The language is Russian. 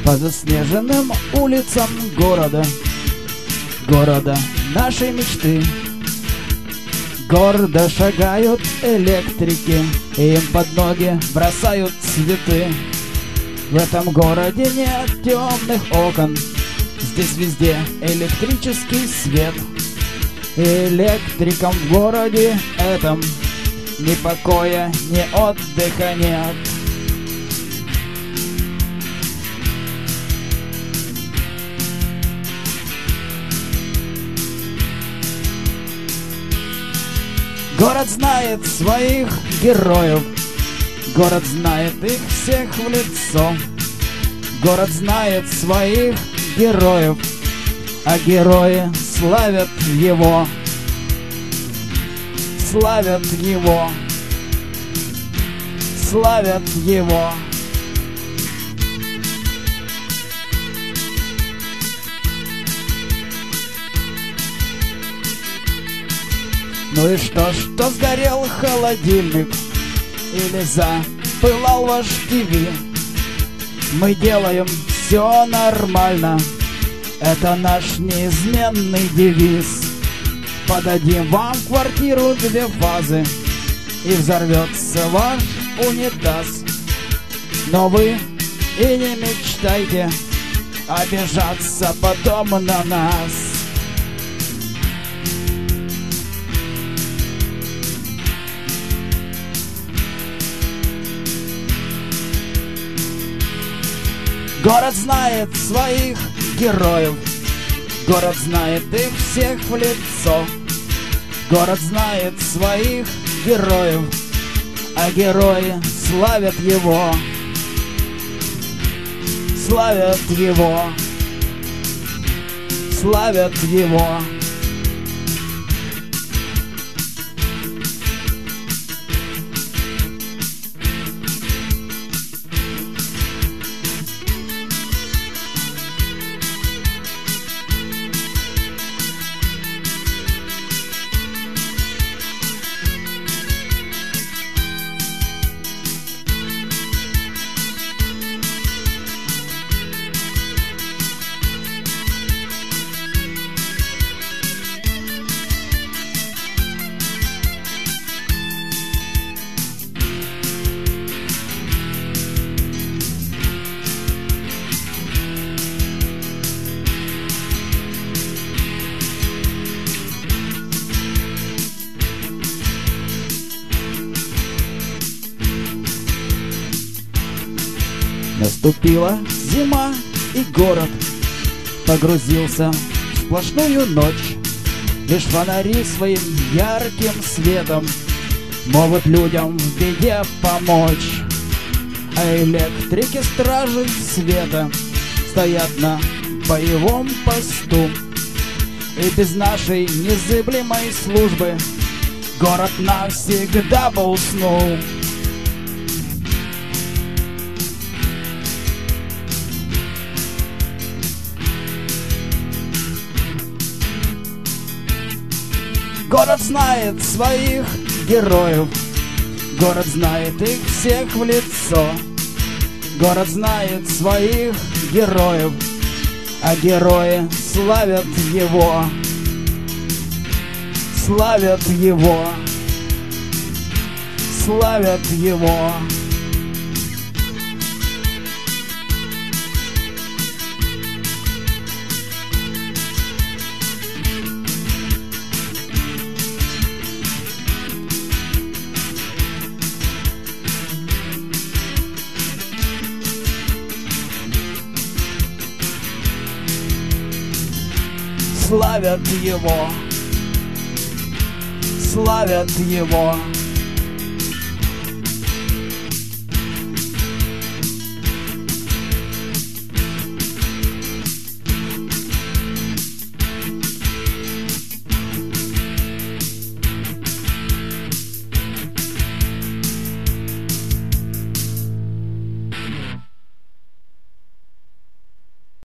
по заснеженным улицам города, города нашей мечты. Гордо шагают электрики, и им под ноги бросают цветы. В этом городе нет темных окон, здесь везде электрический свет. Электрикам в городе этом ни покоя, ни отдыха нет. Город знает своих героев, город знает их всех в лицо. Город знает своих героев, а герои славят его, славят его, славят его. Ну и что сгорел холодильник или запылал ваш ТВ? Мы делаем все нормально, это наш неизменный девиз. Подадим вам в квартиру 2 фазы, и взорвется ваш унитаз. Но вы и не мечтайте обижаться потом на нас. Город знает своих героев, город знает их всех в лицо. Город знает своих героев, а герои славят его, славят его, славят его. Наступила зима, и город погрузился в сплошную ночь. Лишь фонари своим ярким светом могут людям в беде помочь. А электрики, стражи света, стоят на боевом посту. И без нашей незыблемой службы город навсегда бы уснул. Город знает своих героев, город знает их всех в лицо. Город знает своих героев, а герои славят его, славят его, славят его. Славят его, славят его.